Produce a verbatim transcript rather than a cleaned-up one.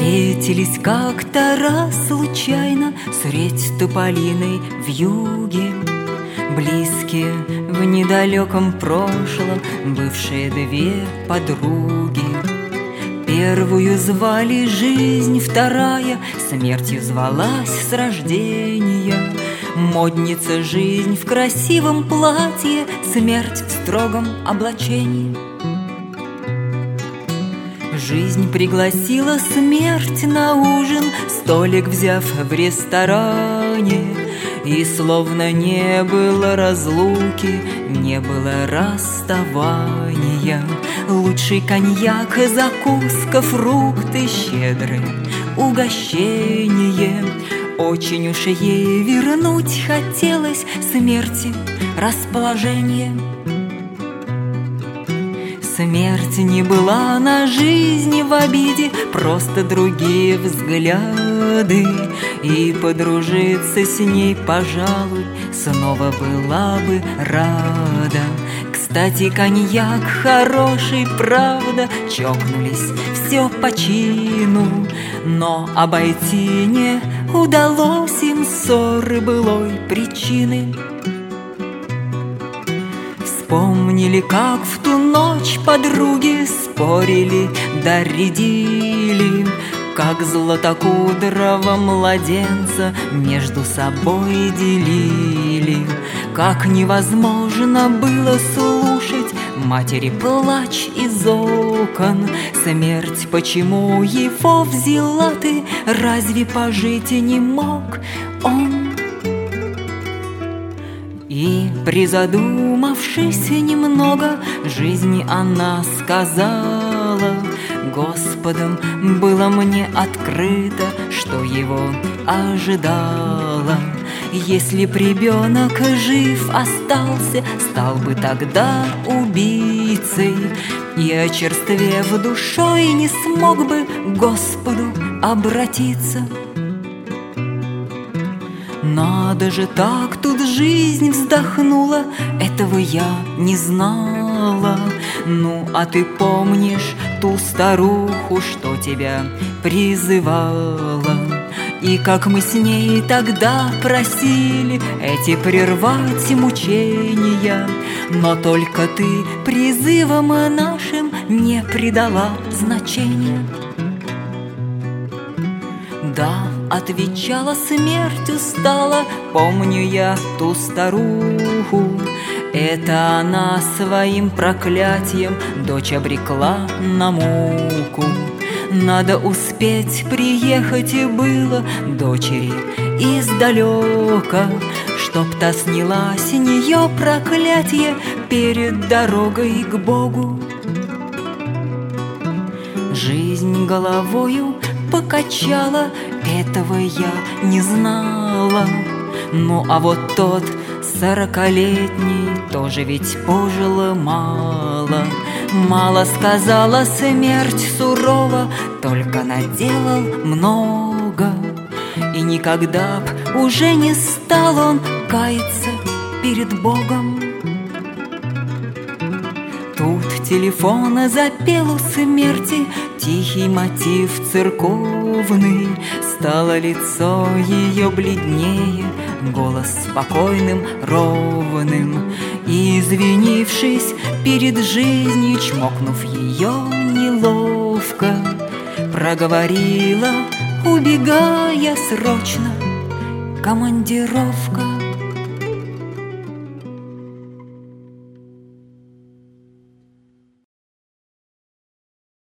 Встретились как-то раз случайно средь тополиной вьюги, близкие в недалеком прошлом бывшие две подруги. Первую звали жизнь, вторая смертью звалась с рождения. Модница жизнь в красивом платье, смерть в строгом облачении. Жизнь пригласила смерть на ужин, столик взяв в ресторане. И словно не было разлуки, не было расставания. Лучший коньяк, закуска, фрукты, щедрые угощение. Очень уж ей вернуть хотелось смерти расположение. Смерть не была на жизни в обиде, просто другие взгляды. И подружиться с ней, пожалуй, снова была бы рада. Кстати, коньяк хороший, правда, чокнулись все по чину, но обойти не удалось им ссоры былой причины. Вспомнили, как в ту ночь подруги спорили да рядили, как златокудрого младенца между собой делили. Как невозможно было слушать матери плач из окон. Смерть, почему его взяла ты, разве пожить не мог он? И, призадумавшись немного, жизни она сказала: Господом было мне открыто, что его ожидало. Если б ребенок жив остался, стал бы тогда убийцей, и, очерствев душой, не смог бы к Господу обратиться. Надо же, так тут жизнь вздохнула, этого я не знала. Ну, а ты помнишь ту старуху, что тебя призывала? И как мы с ней тогда просили эти прервать мучения, но только ты призывам нашим не придала значения. Да, отвечала смерть устала, помню я ту старуху. Это она своим проклятием дочь обрекла на муку. Надо успеть приехать и было дочери издалека, чтоб та сняла с нее проклятие перед дорогой к Богу. Жизнь головою покачала, этого я не знала. Ну а вот тот сорокалетний тоже ведь пожил мало. Мало сказала смерть сурово, только наделал много. И никогда б уже не стал он каяться перед Богом. Тут телефон запел у смерти тихий мотив церковный. Стало лицо ее бледнее, голос спокойным, ровным. И, извинившись перед жизнью, чмокнув ее неловко, проговорила, убегая срочно: командировка.